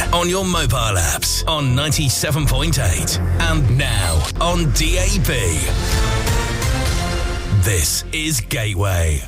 on your mobile apps, on 97.8, and now on DAB. This is Gateway.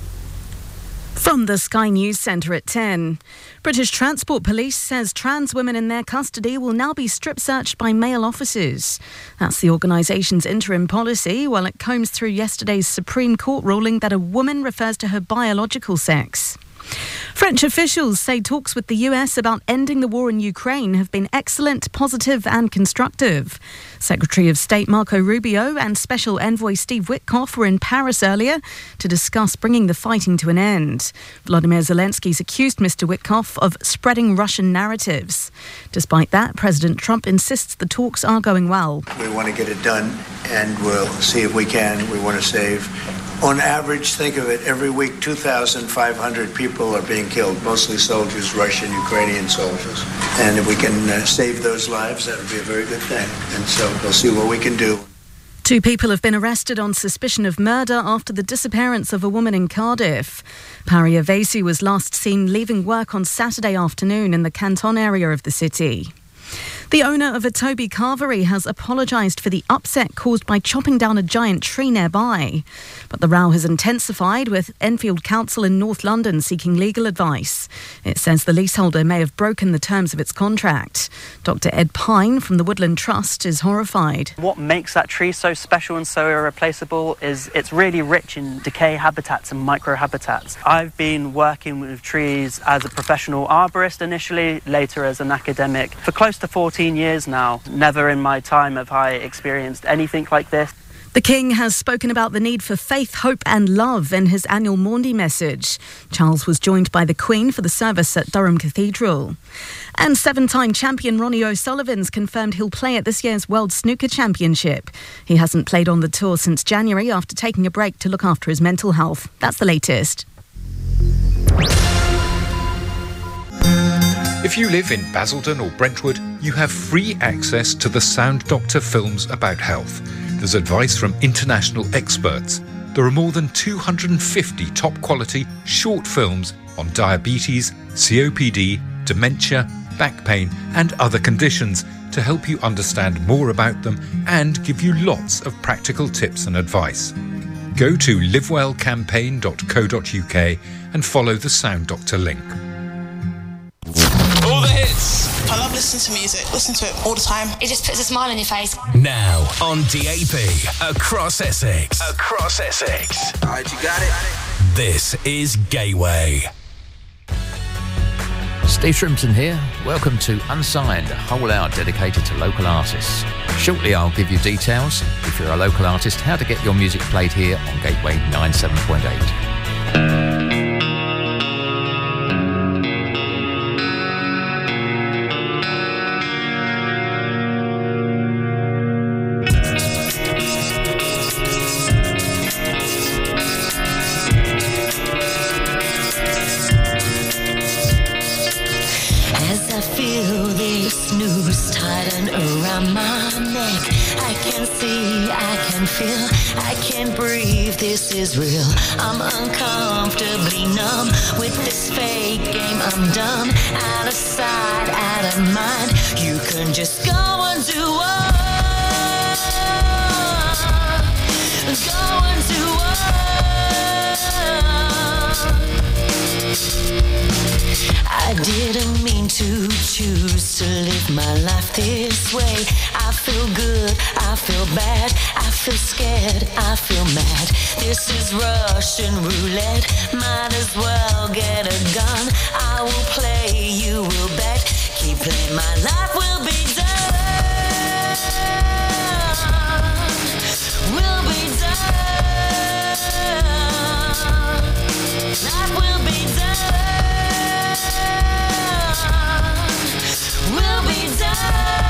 From the Sky News Centre at 10. British Transport Police says trans women in their custody will now be strip-searched by male officers. That's the organisation's interim policy while it combs through yesterday's Supreme Court ruling that a woman refers to her biological sex. French officials say talks with the US about ending the war in Ukraine have been excellent, positive and constructive. Secretary of State Marco Rubio and Special Envoy Steve Witkoff were in Paris earlier to discuss bringing the fighting to an end. Volodymyr Zelensky's accused Mr. Witkoff of spreading Russian narratives. Despite that, President Trump insists the talks are going well. We want to get it done and we'll see if we can. We want to save. On average, think of it, every week 2,500 people are being killed, mostly soldiers, Russian, Ukrainian soldiers. And if we can save those lives, that would be a very good thing. And so we'll see what we can do. 2 people have been arrested on suspicion of murder after the disappearance of a woman in Cardiff. Pari Avesi was last seen leaving work on Saturday afternoon in the Canton area of the city. The owner of a Toby carvery has apologised for the upset caused by chopping down a giant tree nearby. But the row has intensified, with Enfield Council in North London seeking legal advice. It says the leaseholder may have broken the terms of its contract. Dr Ed Pine from the Woodland Trust is horrified. What makes that tree so special and so irreplaceable is it's really rich in decay habitats and microhabitats. I've been working with trees as a professional arborist initially, later as an academic, for close to 14 years now. Never in my time have I experienced anything like this. The King has spoken about the need for faith, hope and love in his annual Maundy message. Charles was joined by the Queen for the service at Durham Cathedral. And 7-time champion Ronnie O'Sullivan's confirmed he'll play at this year's World Snooker Championship. He hasn't played on the tour since January after taking a break to look after his mental health. That's the latest. If you live in Basildon or Brentwood, you have free access to the Sound Doctor films about health. There's advice from international experts. There are more than 250 top-quality short films on diabetes, COPD, dementia, back pain and other conditions to help you understand more about them and give you lots of practical tips and advice. Go to livewellcampaign.co.uk and follow the Sound Doctor link. All the hits. I love listening to music. Listen to it all the time. It just puts a smile on your face. Now on DAB, across Essex. Across Essex. All right, you got it. This is Gateway. Steve Shrimpton here. Welcome to Unsigned, a whole hour dedicated to local artists. Shortly I'll give you details, if you're a local artist, how to get your music played here on Gateway 97.8. This is real. I'm uncomfortably numb with this fake game. I'm done. Out of sight, out of mind. You can just go and do what? Go and do what? I didn't mean to choose to live my life this way. I feel good, I feel bad, I feel scared, I feel mad. This is Russian roulette, might as well get a gun. I will play, you will bet. Keep playing, my life will be done. Will be done. Life will be done. Will be done.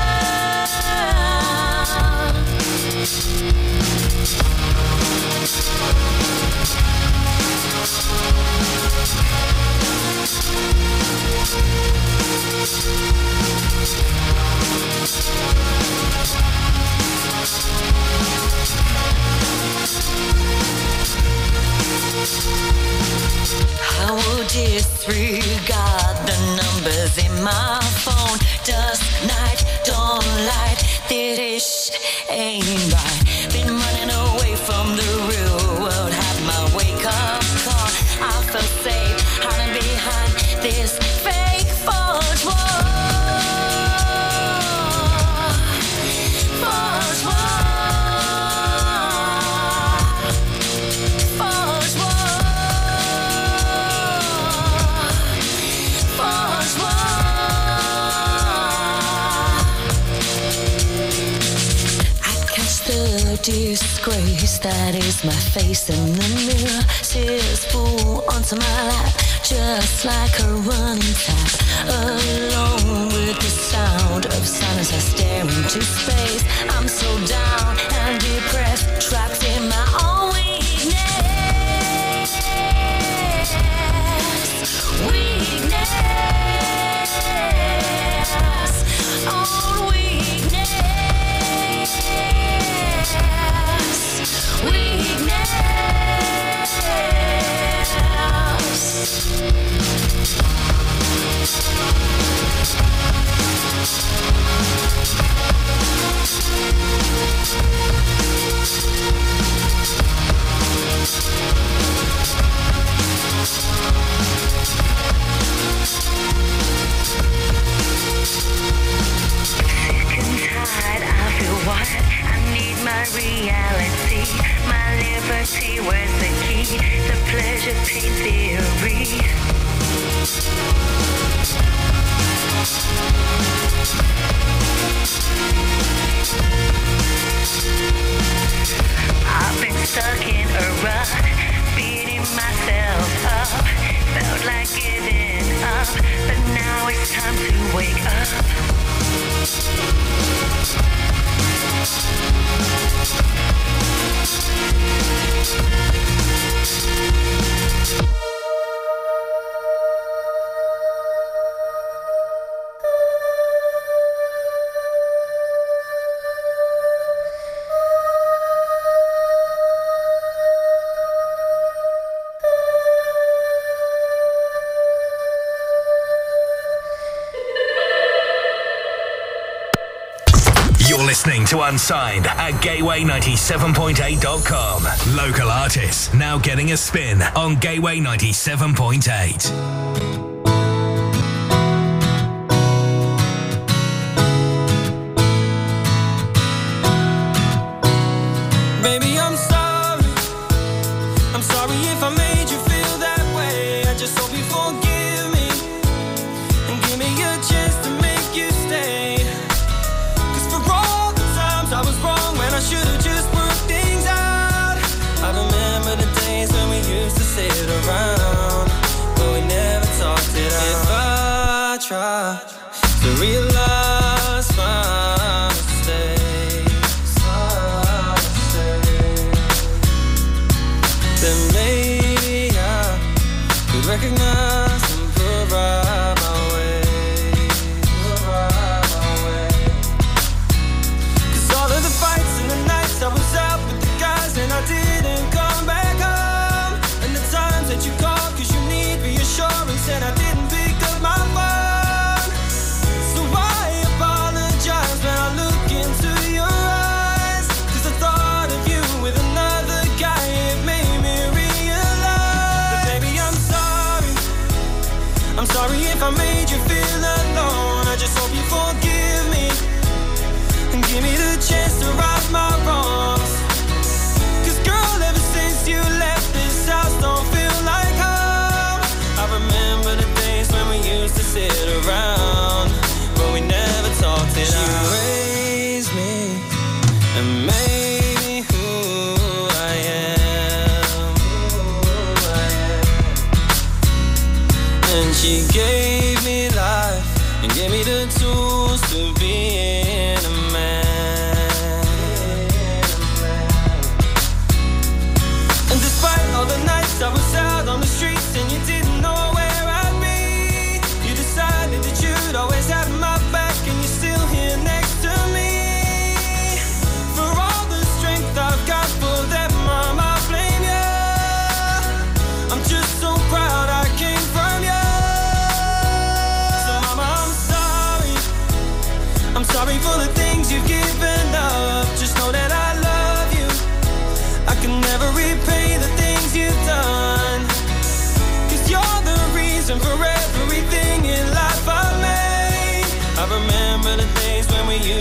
I will disregard the numbers in my phone. Dusk, night, dawn, light, this ain't right. Been running away from the real world, had my wake-up call. I felt safe, hiding behind this fake false wall. False wall. False wall. False wall. I catch the disgrace that is my face in the mirror. Tears fall onto my lap, just like a running tap. Alone with the sound of silence, I stare into space. I'm so down and depressed, trapped in my own weakness. Weakness. Own weakness. Weakness. Tired, I feel what I need my reality, my liberty. Where's the key? The pleasure pain theory. I've been stuck in a rut, beating myself up. Felt like giving up, but now it's time to wake up. Listening to Unsigned at Gateway97.8.com. Local artists now getting a spin on Gateway 97.8. To realize my mistakes, then maybe I could recognize and provide my way. 'Cause all of the fights and the nights I was out with the guys and I didn't come back home, and the times that you called 'cause you need reassurance and I didn't pick up my phone. Sorry if I made you feel alone. I just hope you forgive me and give me the chance to right my wrongs. 'Cause girl, ever since you left, this house don't feel like home. I remember the days when we used to sit around, but we never talked it out. You raised me and made me who I am. And she gave me life and gave me the tools to be in a man. And despite all the nights I was out on the streets and you didn't know where I'd be, you decided that you'd always have my back and you're still here next to me. For all the strength I've got, for that, Mom, I blame you. I'm just so proud I can't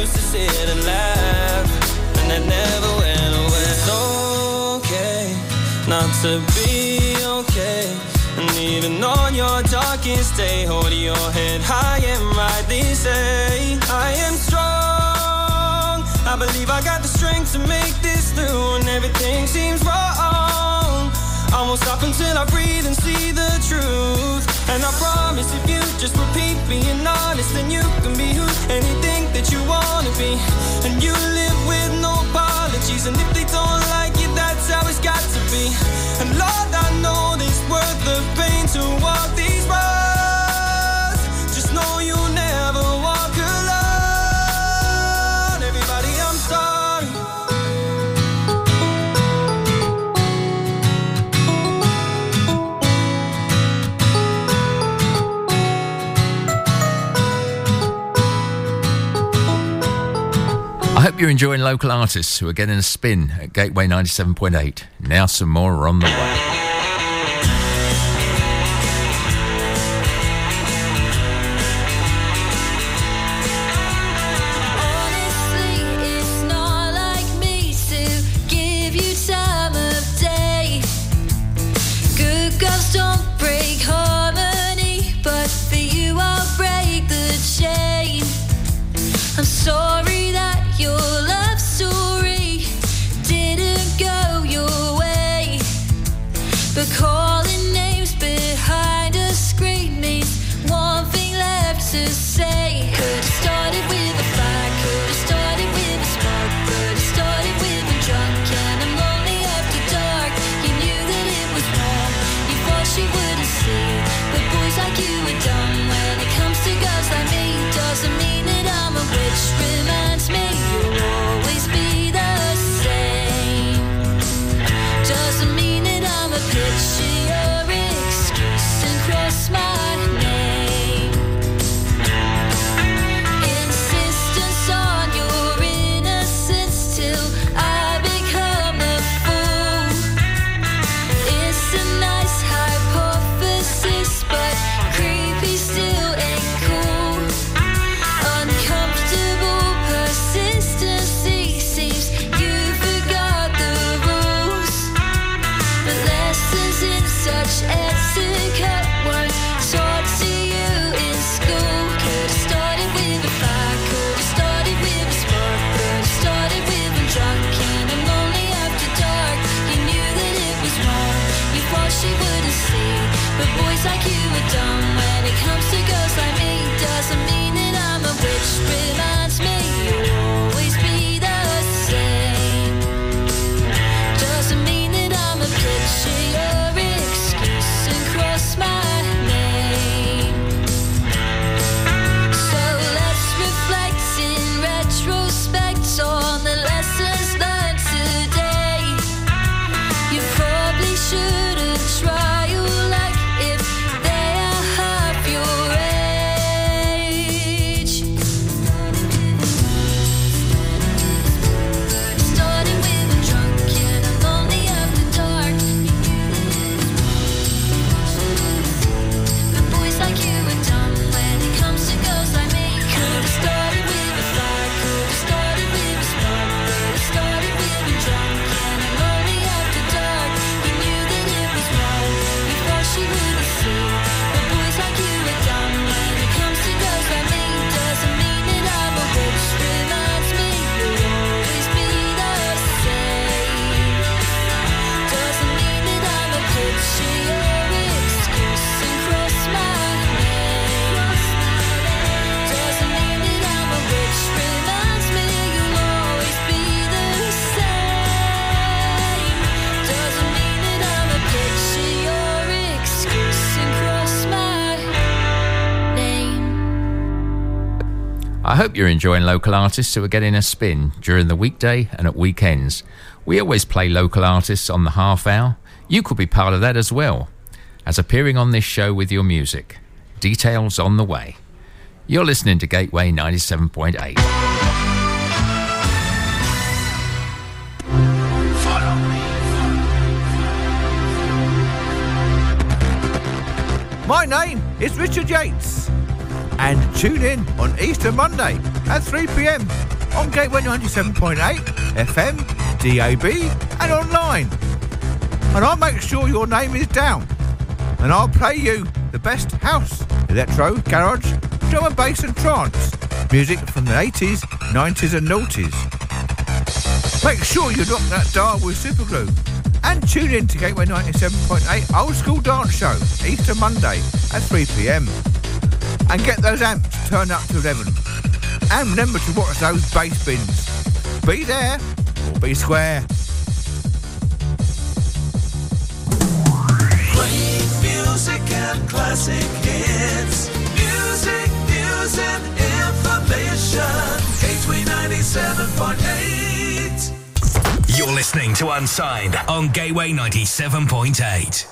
used to sit and laugh, and that never went away. It's okay not to be okay, and even on your darkest day, hold your head high and rightly say, I am strong. I believe I got the strength to make this through, and everything seems wrong. I won't stop until I breathe and see the truth. And I promise if you just repeat being honest, then you can be who anything that you wanna be. And you live with no apologies, and if they don't like you, that's how it's got to be. And Lord, I know it's worth the pain to walk these roads. Just know you never walk alone. Everybody, I'm sorry. I hope you're enjoying local artists who are getting a spin at Gateway 97.8. Now some more are on the way. I'm sorry that your love story didn't go your way, but calling names behind a screen means one thing left to say. Could've started with a fight, could've started with a spark, could've started with a drunk, and I'm lonely after dark. You knew that it was wrong, you thought she wouldn't see, but boys like you are dumb. When it comes to girls like me, doesn't mean that I'm a witch. Reminds me you'll always be the same. Doesn't mean that I'm a picture your excuse and cross my name. Insistence on your innocence till I become a fool. It's a nice hypothesis, but creepy still ain't cool. Uncomfortable persistency seems you forgot the rules, but lessons in such etiquette weren't taught to you in school. Could've started with a fire, could've started with a spark, could've started with a drunk, and I'm lonely after dark. You knew that it was wrong, you thought she wouldn't see, but boys like you are dumb. When it comes to girls like me, doesn't mean that I'm a witch. Reminds me you'll always be the same. Doesn't mean that I'm a picture your excuse and cross my name. So let's reflect in retrospect on the lessons learned today. You probably shouldn't try your luck if they are half your age. Starting with a drunk, and I'm lonely after dark. But boys like you are dumb when it comes to girls like me. Could've started with a fire, could've started with a spark, could've started with a drunk, and I'm lonely after dark. You knew that it was wrong, you thought she wouldn't see, but boys like you are dumb when it comes to girls like me. Doesn't mean that I'm a witch. Reminds me you'll always be the same. Doesn't mean that I'm a picture your excuse and cross my name. Doesn't mean that I'm a witch. Reminds me you'll always be the same. Doesn't mean that I'm a picture your excuse and cross my name. I hope you're enjoying local artists who are getting a spin during the weekday and at weekends. We always play local artists on the half hour. You could be part of that as well, as appearing on this show with your music. Details on the way. You're listening to Gateway 97.8. Follow me. My name is Richard Yates, and tune in on Easter Monday at 3 p.m. on Gateway 97.8 FM, DAB and online. And I'll make sure your name is down. And I'll play you the best house, electro, garage, drum and bass and trance music from the 80s, 90s and noughties. Make sure you lock that dial with Superglue and tune in to Gateway 97.8 Old School Dance Show, Easter Monday at 3 p.m. And get those amps turned up to 11. And remember to watch those bass bins. Be there or be square. Playing music and classic hits. Music, news and information. Gateway 97.8. You're listening to Unsigned on Gateway 97.8.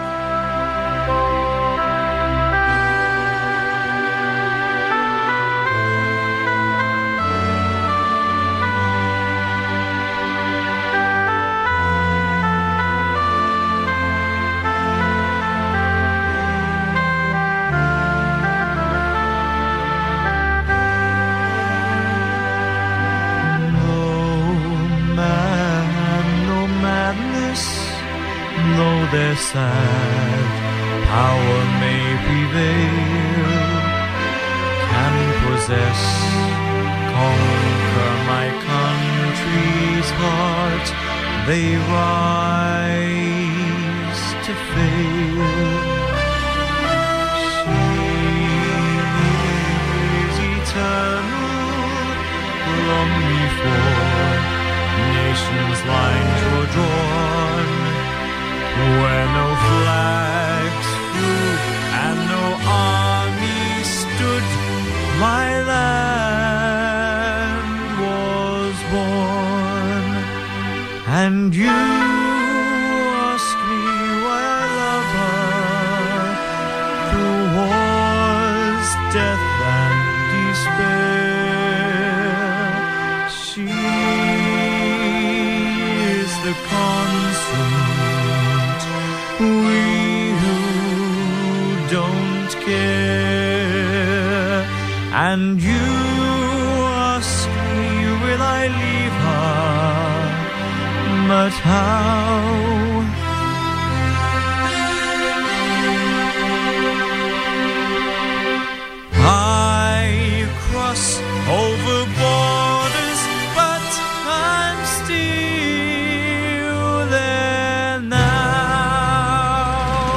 Their sad power may prevail, can possess, conquer my country's heart. They rise to fail. She is eternal, long before nations' lines were drawn. Where no flags flew and no army stood, my land was born. And you ask me why I love her, through wars, death and despair. She is the constant, we who don't care. And you ask me, will I leave her? But how? I cross over borders, but I'm still there now.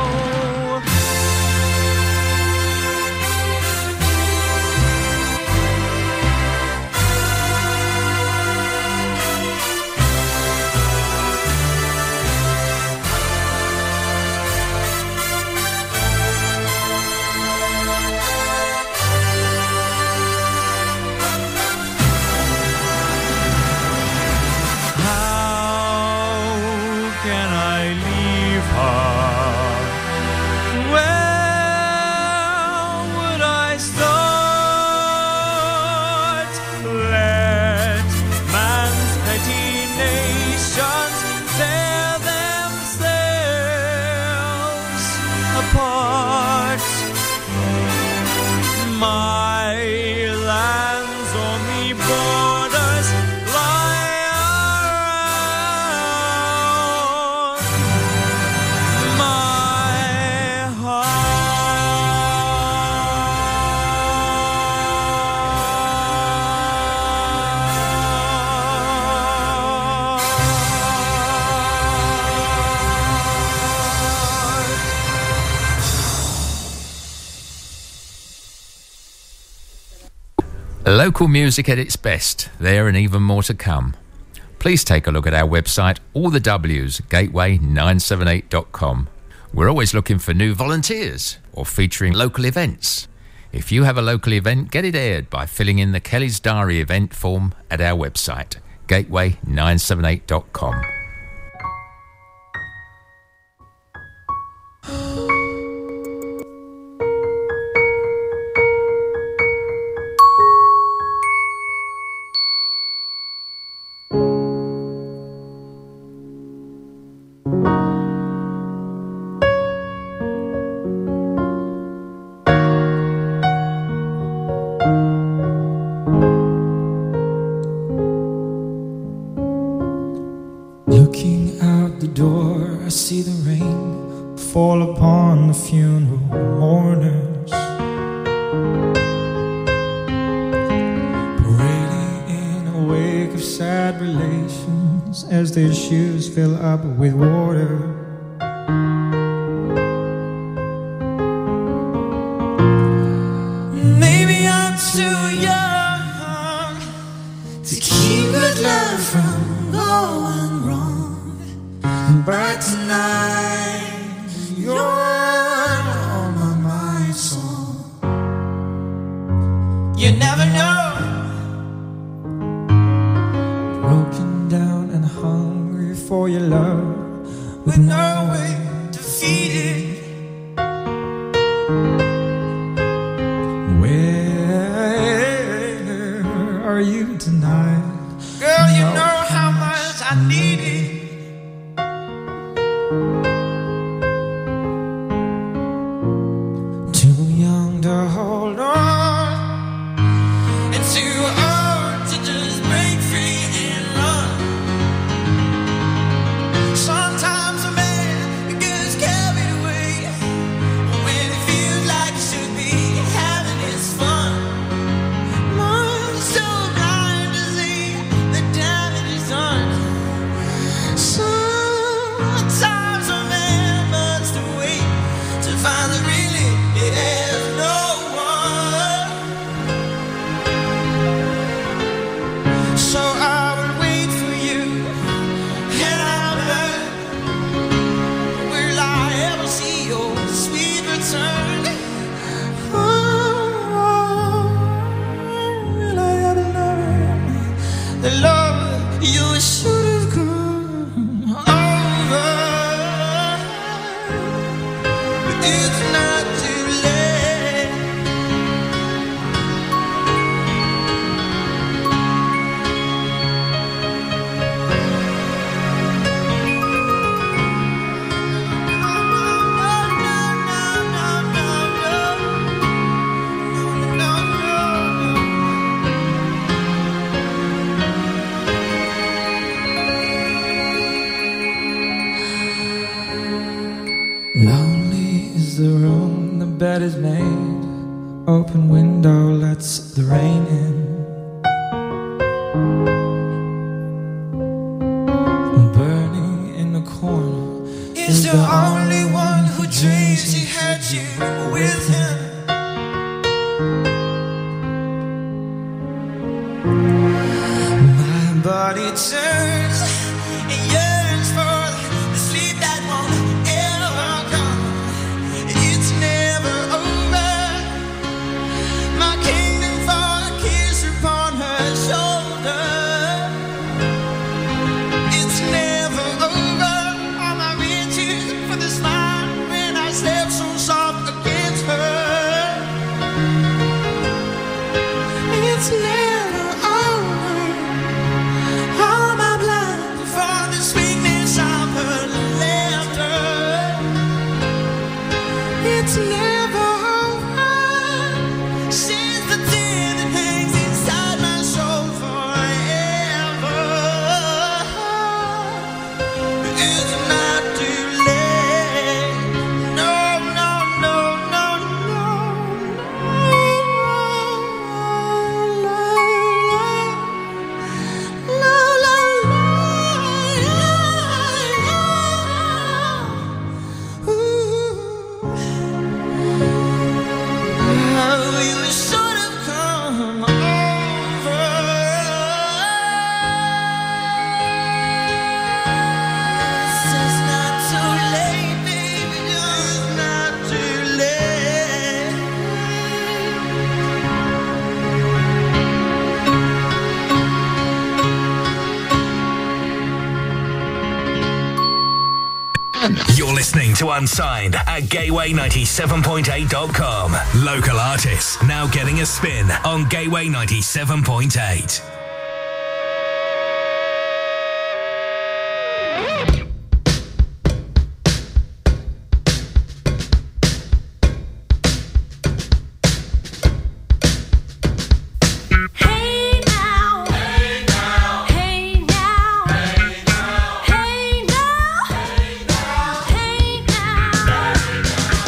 Local music at its best, there and even more to come. Please take a look at our website, all the W's, gateway978.com. We're always looking for new volunteers or featuring local events. If you have a local event, get it aired by filling in the Kelly's Diary event form at our website, gateway978.com. on the funeral mourners, parading in a wake of sad relations as their shoes fill up with water. Maybe I'm too young to keep good love from going wrong, but tonight you're on my mind, so you never know. Broken down and hungry for your love, with no way to feed it. Where are you tonight? Girl, you know how much I need it. Too young to hold on, and too old to just break free and run. Sometimes a man gets carried away when it feels like he should be having his fun. Mine's so blind to see the damage is done. Sometimes a man must wait to find that really it has no one. So I will wait for you, and I'll learn. Will I ever see your sweet return? Will I ever learn the love you should have come over? It's not too late. Lonely is the room, the bed is made, open window lets the rain in. Burning in the corner is the only one who dreams he had you with him. My body turns and yearns for the sleep that won't ever come. It's never over. My kingdom for a kiss upon her shoulder. It's never over. All my reaches for the smile when I slept so soft against her. It's never over. All my blood for the sweetness of her laughter. It's never over. She's the tear that hangs inside my soul forever. It's not too late. No, no, no, no, no. La, la, la. Ooh. Oh, you should have come over. It's not too late, baby. It's not too late. You're listening to Unsigned at Gateway97.8.com. Local artists now getting a spin on Gateway 97.8. Hey now, hey now, hey now, hey now, hey now, hey now, hey now.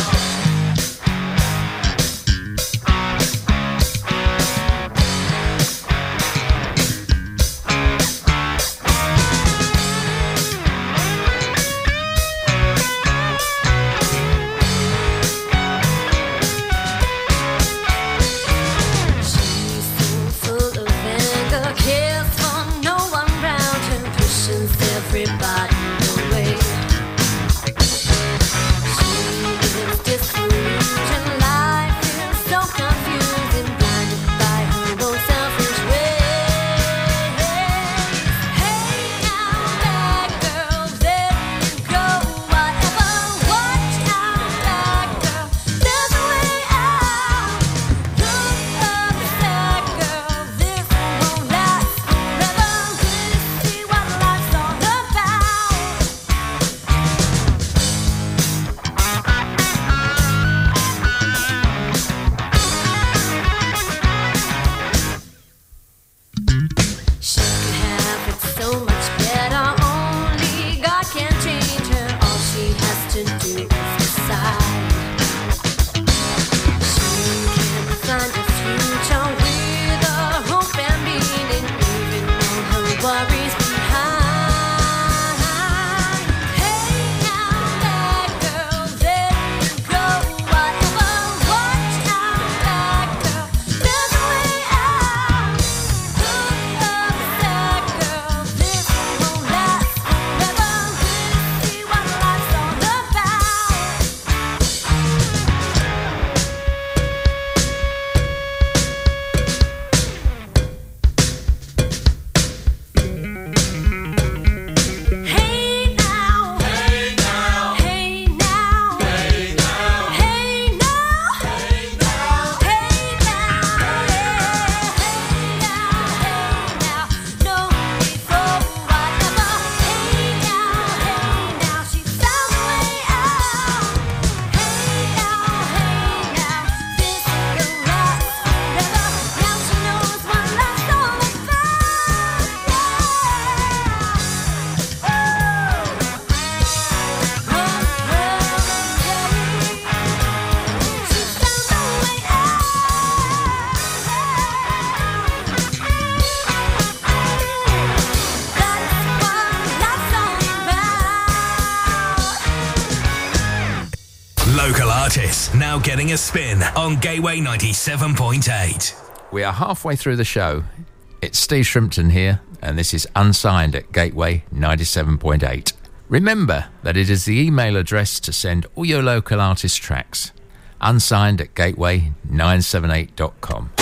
Local artists now getting a spin on Gateway 97.8. We are halfway through the show. It's Steve Shrimpton here, and this is Unsigned at Gateway 97.8. Remember that it is the email address to send all your local artist tracks. Unsigned at gateway978.com.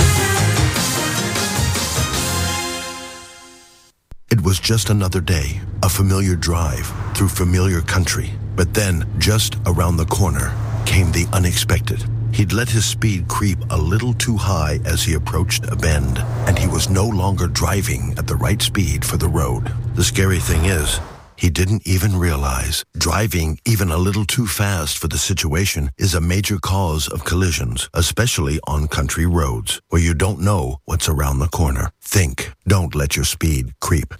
It was just another day, a familiar drive through familiar country. But then, just around the corner, came the unexpected. He'd let his speed creep a little too high as he approached a bend, and he was no longer driving at the right speed for the road. The scary thing is, he didn't even realize driving even a little too fast for the situation is a major cause of collisions, especially on country roads, where you don't know what's around the corner. Think. Don't let your speed creep.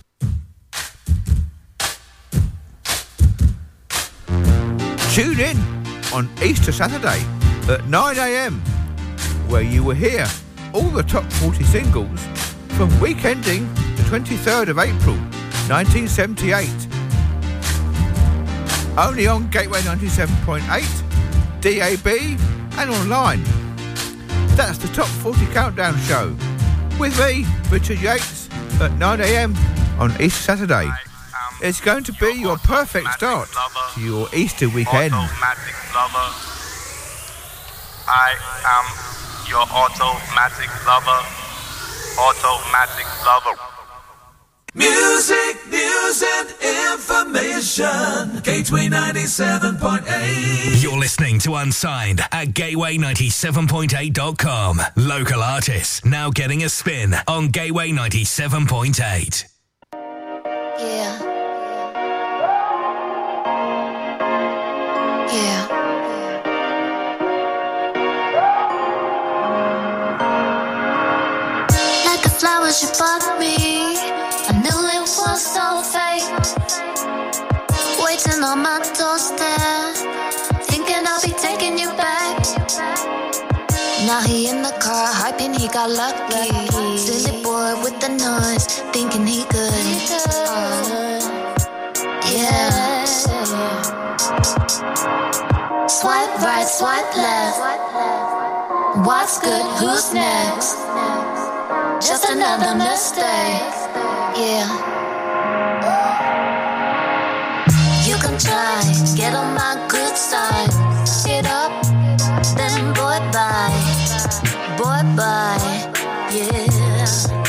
Tune in on Easter Saturday at 9 a.m, where you will hear all the top 40 singles from week ending the 23rd of April 1978. Only on Gateway 97.8, DAB and online. That's the Top 40 Countdown Show with me, Richard Yates, at 9 a.m. on Easter Saturday. It's going to be your perfect start to your Easter weekend. Automatic lover. I am your automatic lover. Automatic lover. Music, news and information. Gateway 97.8. You're listening to Unsigned at Gateway97.8.com. Local artists now getting a spin on Gateway 97.8. Yeah. Yeah. Like the flowers you bought me, I knew it was so fake. Waiting on my doorstep, thinking I'll be taking you back. Now he in the car, hyping he got lucky. Silly boy with the noise, thinking he good. Yeah. Swipe right, swipe left. What's good, who's next? Just another mistake. Yeah. You can try, get on my good side. Get up, then boy bye. Boy bye, yeah.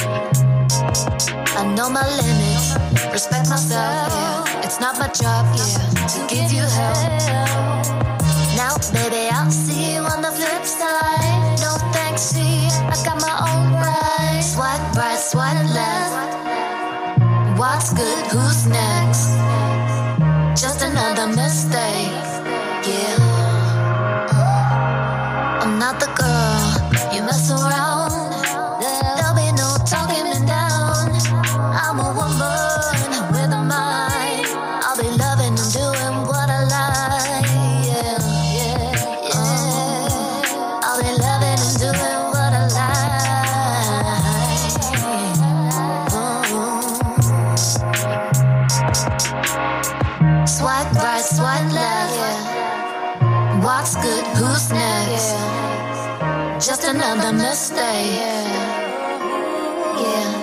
I know my limits, respect myself, yeah. It's not my job, yeah, to give you help. Now, baby, I'll see you on the flip side. No thanks, see, I got my own ride. Swipe right, swipe left. What's good, who's next? Just another mistake, yeah. I'm not the girl you mess around. There'll be no talking me down. I'm a woman with a mind. I'll be loving and doing what I like, yeah, yeah, yeah. I'll be loving and doing what I like. Swipe right, swipe left, yeah. What's good, who's next? Yeah. Just another mistake, yeah.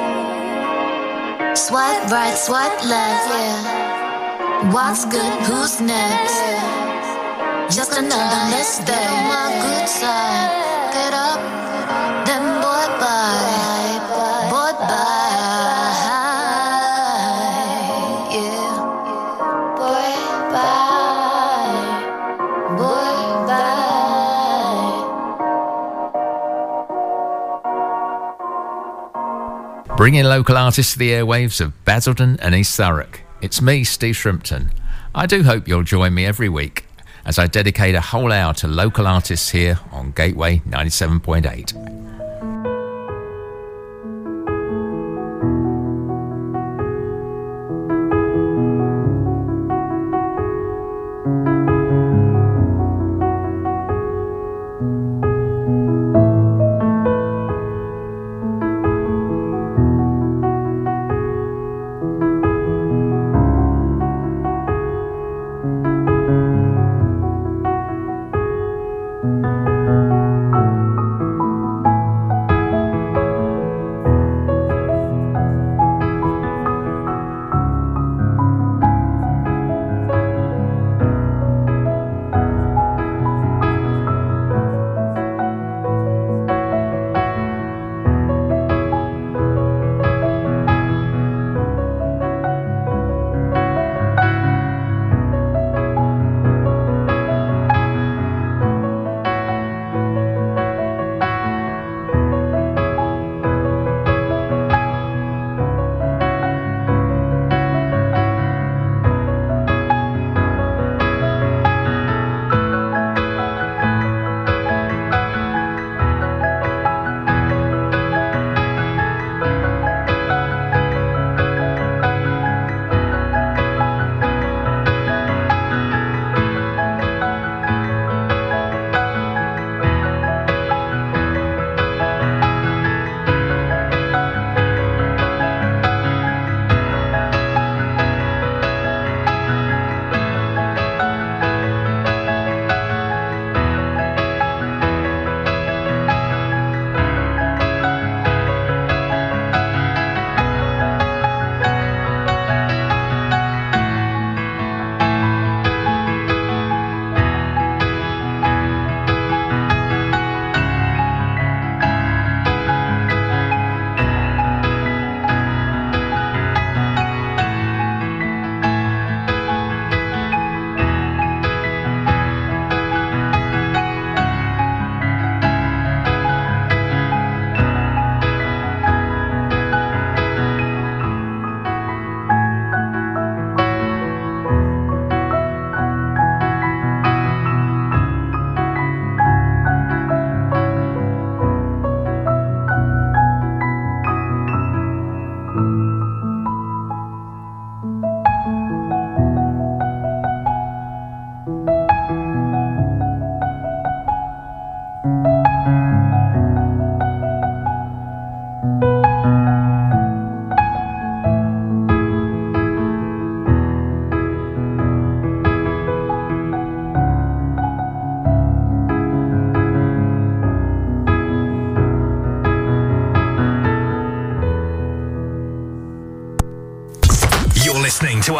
Swipe right, swipe left, yeah. What's good, who's next? Yeah. Just another mistake. On my good side, get up, then boy bye, boy bye, yeah. Boy bye, boy bye. Bringing local artists to the airwaves of Basildon and East Thurrock. It's me, Steve Shrimpton. I do hope you'll join me every week as I dedicate a whole hour to local artists here on Gateway 97.8.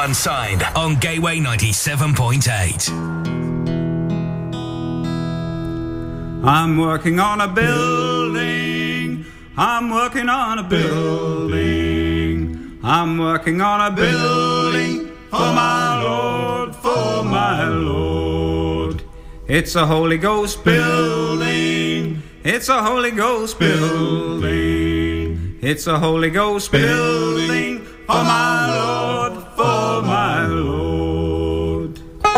Unsigned on Gateway 97.8. I'm working on a building. I'm working on a building. I'm working on a building for my Lord, for my Lord. It's a Holy Ghost building. It's a Holy Ghost building. It's a Holy Ghost building for my Lord, for my Lord.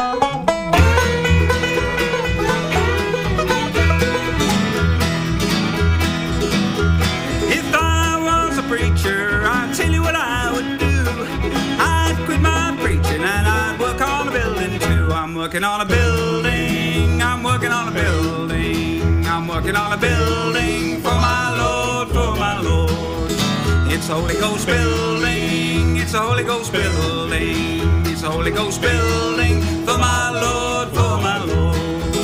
If I was a preacher, I'd tell you what I would do. I'd quit my preaching and I'd work on a building too. I'm working on a building. I'm working on a building. I'm working on a building for my Lord, for my Lord. It's a Holy Ghost building. It's a Holy Ghost building. It's a Holy Ghost building for my Lord, for my Lord.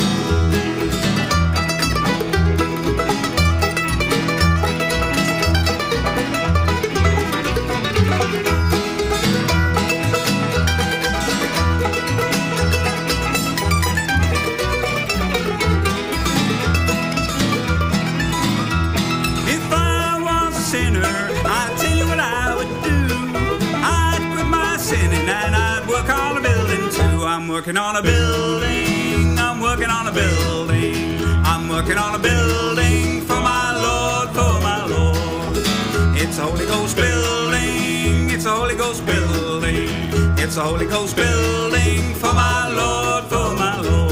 If I was a sinner, I'd tell you what I would do. I'd quit my sinning and I'd work on a building too. I'm working on a building. I'm working on a building. I'm working on a building for my Lord, for my Lord. It's a Holy Ghost building. It's a Holy Ghost building. It's a Holy Ghost building for my Lord, for my Lord.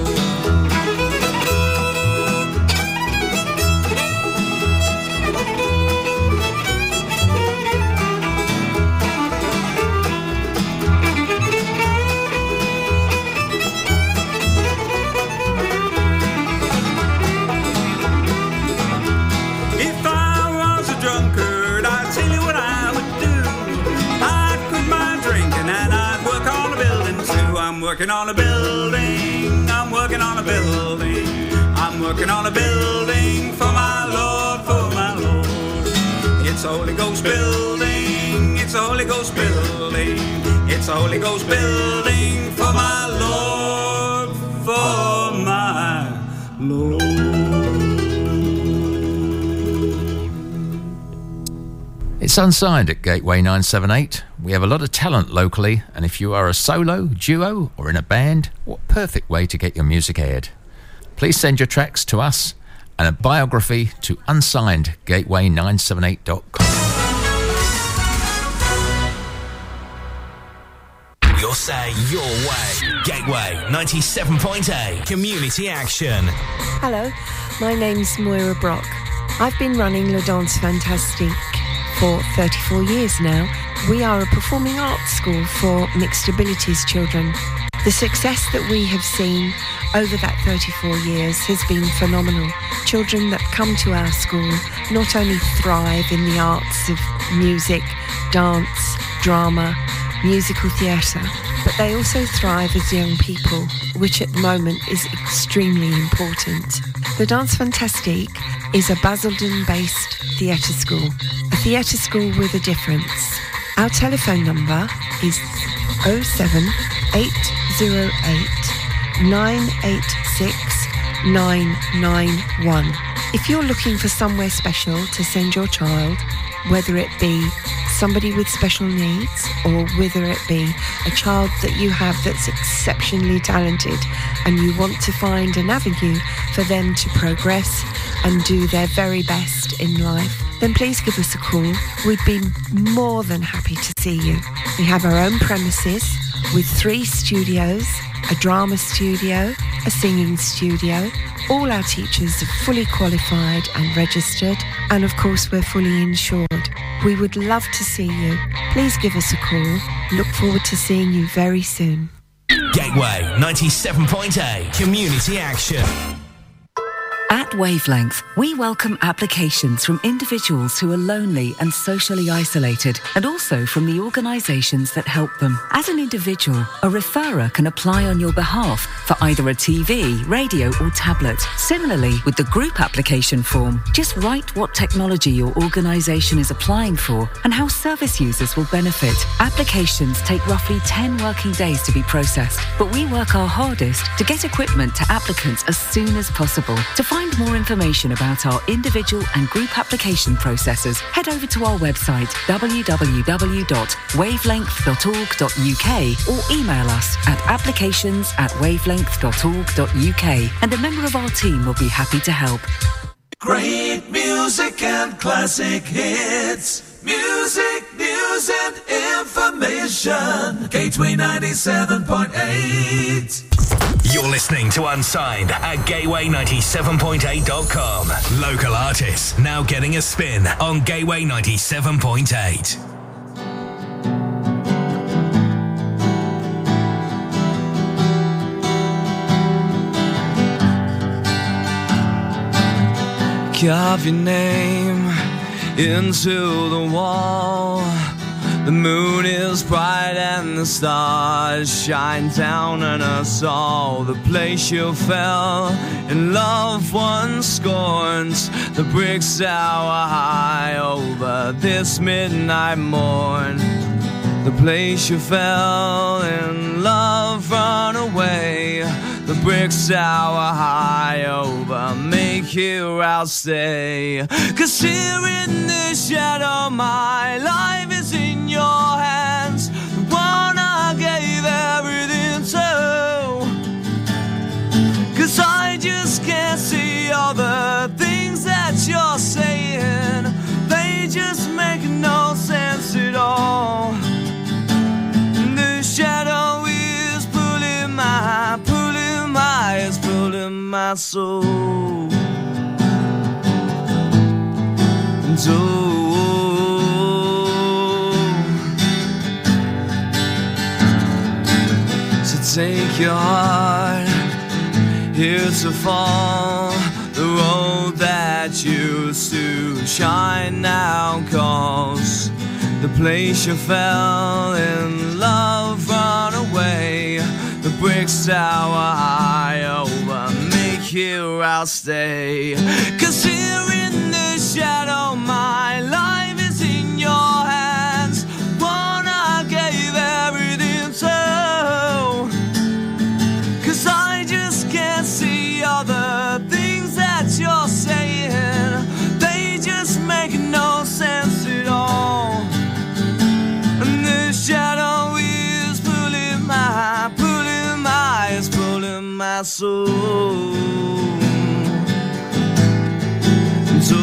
If I was a drunkard, I'd tell you what I would do. I'd quit my drinking and I'd work on a building too. I'm working on a building. I'm working on a building. I'm working on a building for my Lord, for my Lord. It's a Holy Ghost building. It's a Holy Ghost building. It's a Holy Ghost building for my Lord, for my Lord. It's Unsigned at Gateway 978. We have a lot of talent locally, and if you are a solo, duo, or in a band, what perfect way to get your music aired. Please send your tracks to us and a biography to unsignedgateway978.com. Your say, your way. Gateway 97.8. Community action. Hello, my name's Moira Brock. I've been running La Danse Fantastique for 34 years now. We are a performing arts school for mixed abilities children. The success that we have seen over that 34 years has been phenomenal. Children that come to our school not only thrive in the arts of music, dance, drama, musical theatre, but they also thrive as young people, which at the moment is extremely important. La Danse Fantastique is a Basildon-based theatre school, a theatre school with a difference. Our telephone number is 07808 986 991. If you're looking for somewhere special to send your child, whether it be somebody with special needs or whether it be a child that you have that's exceptionally talented and you want to find an avenue for them to progress and do their very best in life, then please give us a call. We'd be more than happy to see you. We have our own premises with 3 studios, a drama studio, a singing studio. All our teachers are fully qualified and registered, and of course we're fully insured. We would love to see you. Please give us a call. Look forward to seeing you very soon. Gateway 97.8 Community Action. At Wavelength, we welcome applications from individuals who are lonely and socially isolated, and also from the organisations that help them. As an individual, a referrer can apply on your behalf for either a TV, radio or tablet. Similarly, with the group application form, just write what technology your organisation is applying for and how service users will benefit. Applications take roughly 10 working days to be processed, but we work our hardest to get equipment to applicants as soon as possible. To find more information about our individual and group application processes, head over to our website www.wavelength.org.uk or email us at applications@wavelength.org.uk and a member of our team will be happy to help. Great music and classic hits. Music, news and information. Gateway 97.8. You're listening to Unsigned at Gateway97.8.com. Local artists now getting a spin on Gateway 97.8. Carve your name into the wall. The moon is bright and the stars shine down on us all. The place you fell and loved ones scorned. The bricks tower high over this midnight morn. The place you fell and love run away. The bricks tower high over, make here I'll stay. 'Cause here in this shadow my life is in your hands. The one I gave everything to. 'Cause I just can't see all the things that you're saying. They just make no sense at all. The shadow is pulling my soul. And oh, so take your heart here to fall. The road that used to shine now calls. The place you fell in love run away. The bricks tower high over, make here I'll stay. 'Cause here in the shadow my life is in your hands. One I gave everything to. 'Cause I just can't see all the things that you're saying. They just make no sense at all. And the shadow is pulling my soul. So,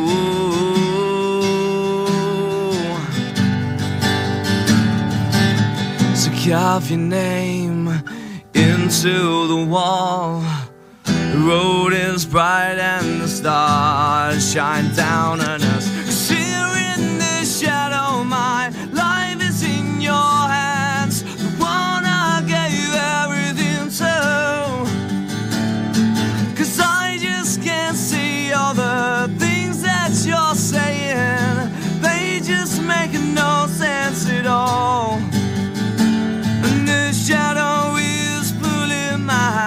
so carve your name into the wall. The road is bright and the stars shine down on us. 'Cause here in this shadow my life is in your hands. The one I gave everything to. 'Cause I just can't see all the things that you're saying. They just make no sense at all. And this shadow is pulling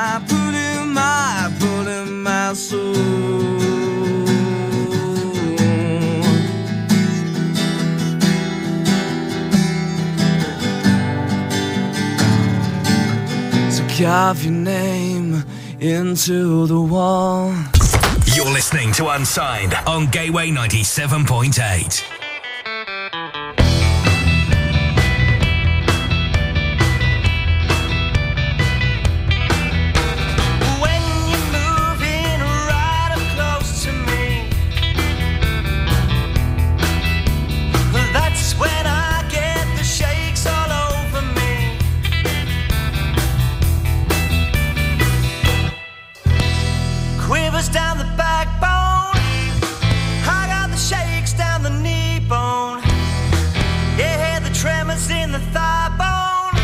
my soul. So carve your name into the wall. You're listening to Unsigned on Gateway 97.8. Down the backbone, I got the shakes down the knee bone. Yeah, the tremors in the thigh bone,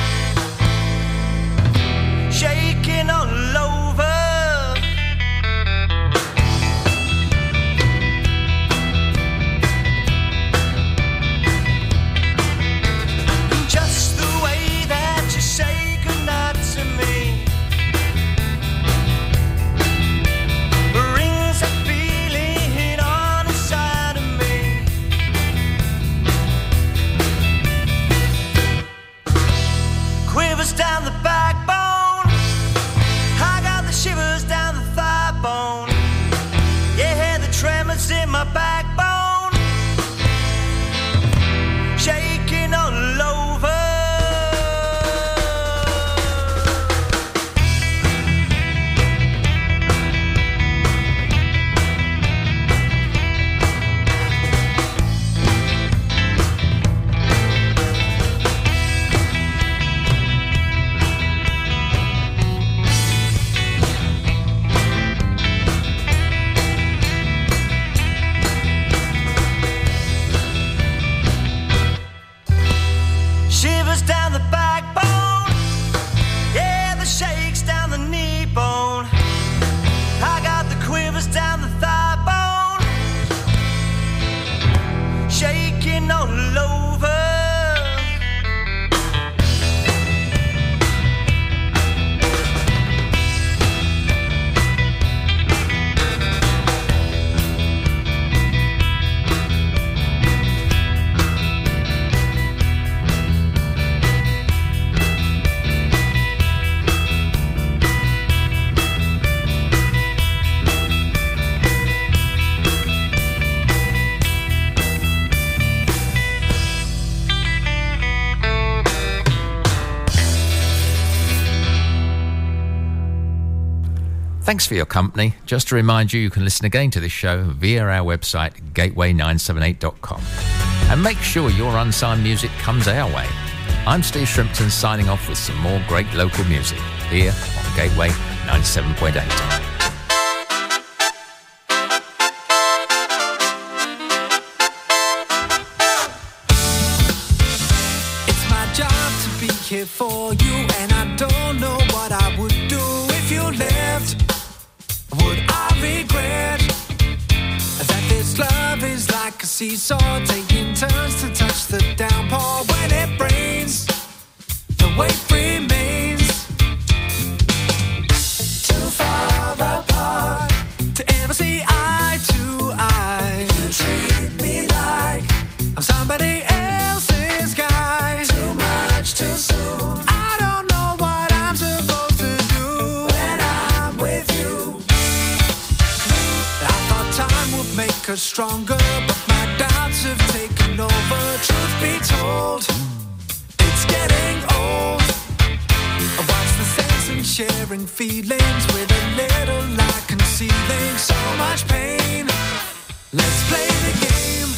shaking all over. Thanks for your company. Just to remind you, you can listen again to this show via our website, gateway978.com. And make sure your unsigned music comes our way. I'm Steve Shrimpton signing off with some more great local music here on Gateway 97.8. Here for you, and I don't know what I would do if you left. Would I regret that this love is like a seesaw, taking turns to touch the downpour? When it rains, the weight remains too far apart to ever see eye to eye. You treat me like I'm somebody else's guy. Too much too soon. I don't know what I'm supposed to do when I'm with you. I thought time would make us stronger, but my doubts have taken over. Truth be told, it's getting old. What's the sense in sharing feelings with a little lie concealing so much pain? Let's play the game.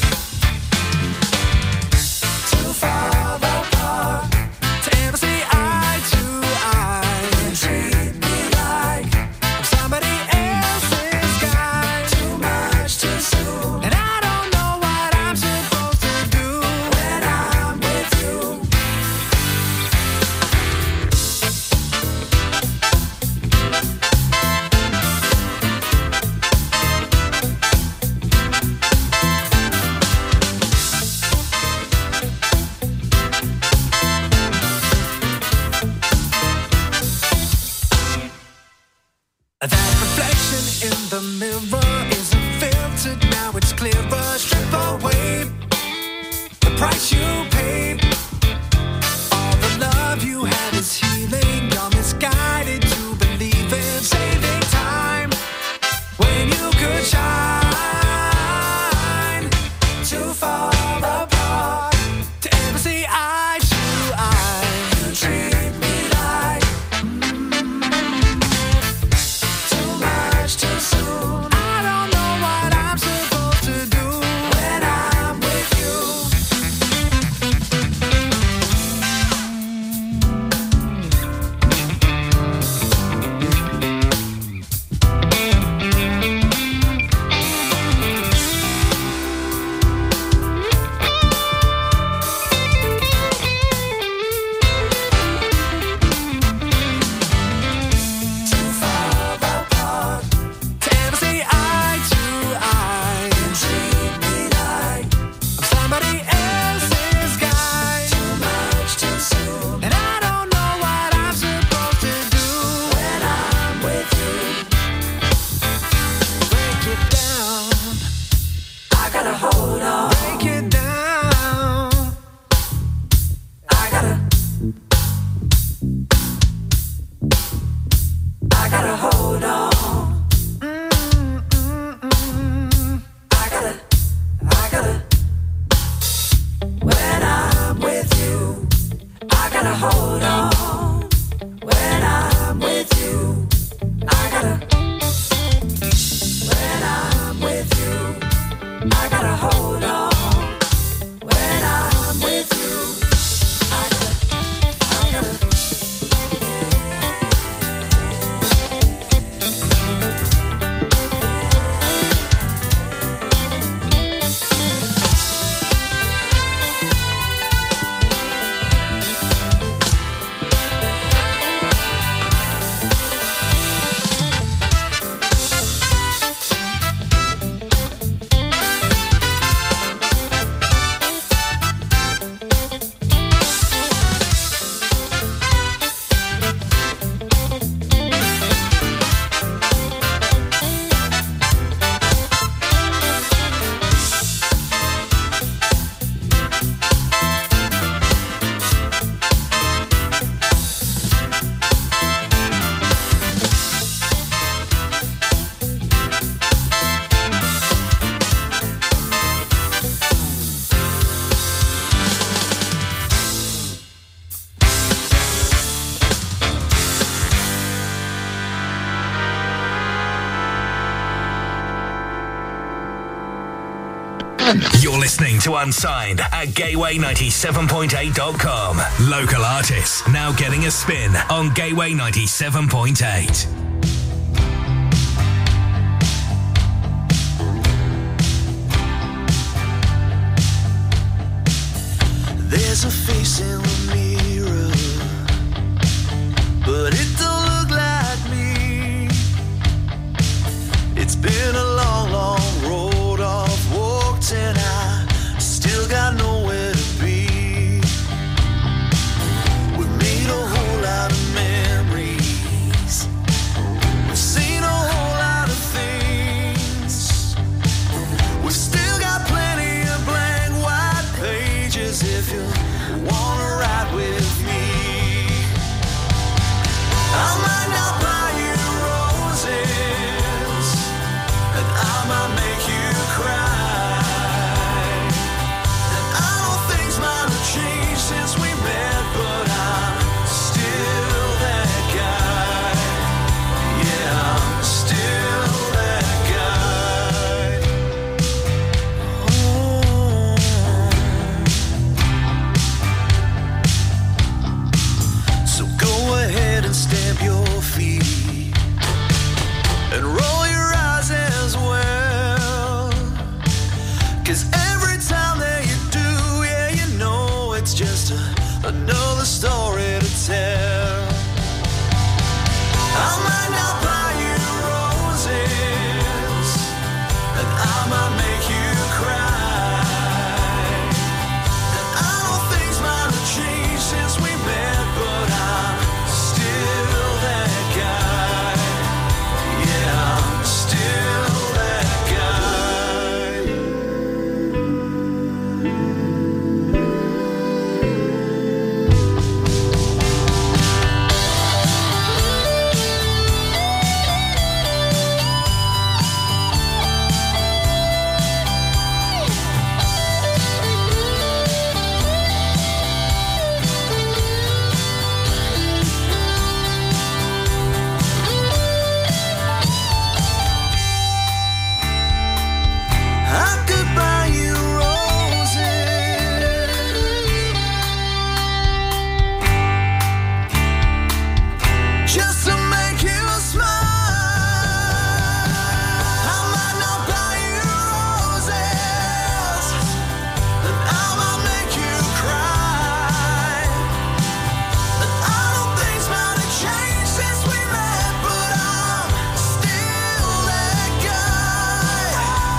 Too far apart to ever see eye to eye. You treat me like I'm somebody else's guy. Too much too soon, and I don't know what I'm supposed to do when I'm with you. That reflection in the mirror isn't filtered, now it's clearer. Strip away the price you paid. All the love you had is healing. You're misguided to believe in saving time when you could shine. Too far apart to ever see eye to eye. You treat me like too much too soon. I don't know what I'm supposed to do when I'm with you. You're listening to Unsigned at Gateway97.8.com. Local artists now getting a spin on Gateway 97.8. There's a face in the mirror, but it don't look like me. It's been a long, long road I've walked, and I still got nowhere to be. We made a whole lot of memories. We've seen a whole lot of things. We've still got plenty of blank white pages if you wanna ride with me. I might not buy you roses, and I might make you cry. And I know things might have changed since we met, but I'm still that guy. Yeah, I'm still that guy. So go ahead and stamp your feet and roll your eyes as well. 'Cause every time that you do, yeah, you know it's just another story to tell. I might not buy you roses, and I might make you cry. And I know things might have changed since we met, but I'm still that guy. Yeah, I'm still that guy. I could buy you roses, just to make you smile. I might not buy you roses, and I might make you cry. And I know things might have changed since we met, but I'm still that guy.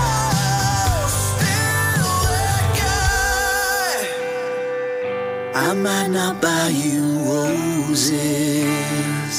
Still that guy. I might not buy you roses.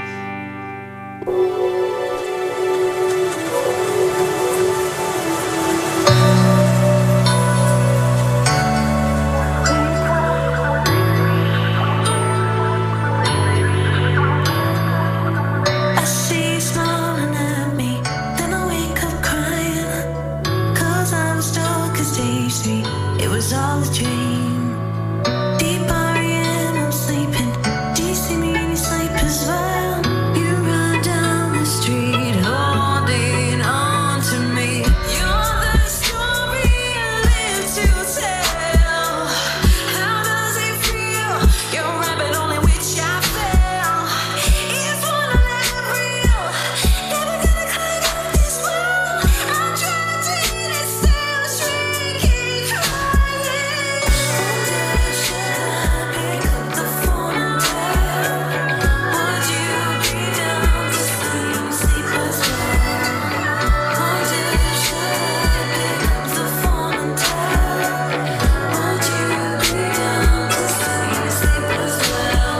I see you smiling at me, then I wake up crying. 'Cause I was stuck in stage 3, it was all a dream. Deep REM, I'm sleeping. Do you see me in your sleep as well? You run down the street, holding on to me. You're the story I live to tell. How does it feel? You're rapping only which I fell. It's one of that real. Never gonna climb up this wall. I'm trying to eat it, still shrinking, crying. Should I pick up the phone and tell? Would you be down to sleep as well? Should I pick up the phone and tell? Would you be down to sleep as well?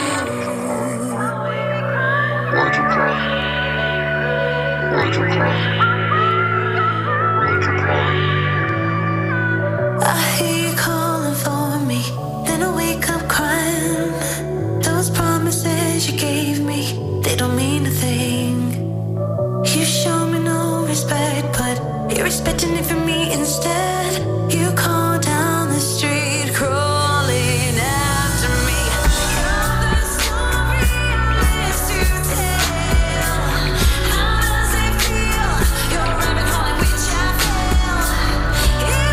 Why'd you cry? Why'd you cry? Why'd you cry? I hear you calling for me, then I wake up crying. Those promises you gave me, they don't mean a thing. You show me no respect, but you're respecting it for me instead. You call down the street, crawling after me. You're the story I live to tell. How does it feel? You're rapping, calling which I fell.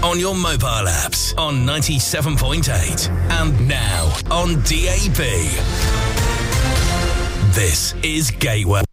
on your mobile apps on 97.8 and now on DAB. This is Gateway.